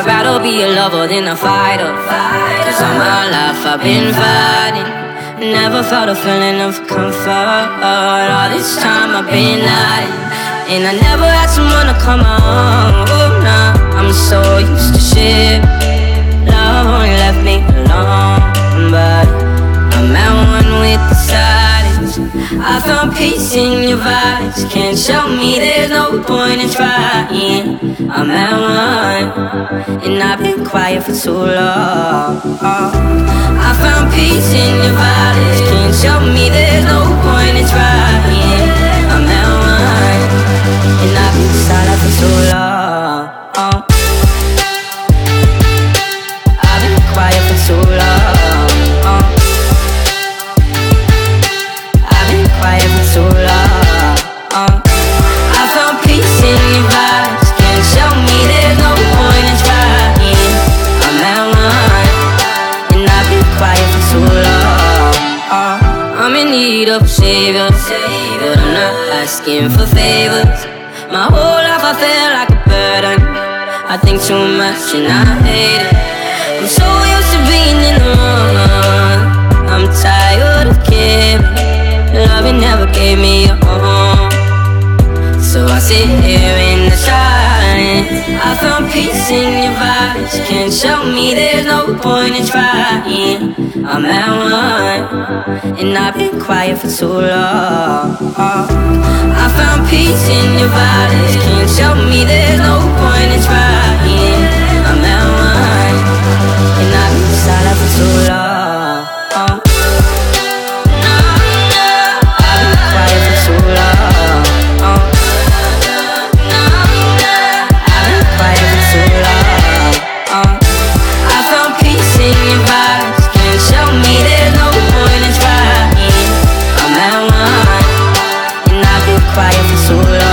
I'd rather be a lover than a fighter. Cause all my life I've been fighting, never felt a feeling of comfort. All this time I've been hiding, and I never had someone to come on. Oh, nah, I'm so used to shit. Love only left me alone, but I'm at one with the silence. I found peace in your vibes. Can't show me there's no point in trying. I'm at one, and I've been quiet for too long. I found peace in your vibes. Can't show me there's no point in trying. I'm at one, and I've been silent for too long. I've been quiet for too long. I've been quiet for too long. I found peace in your vibes. Can't show me there's no point in trying. I'm at one, and I've been quiet for too long. I'm in need of a savior, but I'm not asking for favors. My whole life I feel like a burden. I think too much and I hate it. I'm so used to being in the wrong. I'm tired of caring. Love you never gave me a home, so I sit here in the silence. I found peace in your vibes. Can't show me there's no point in trying. I'm at one, and I've been quiet for too long. I found peace in your vibes. Can't show me there's no point in trying. I'm at one, and I've been silent for too long. Quiet for so long.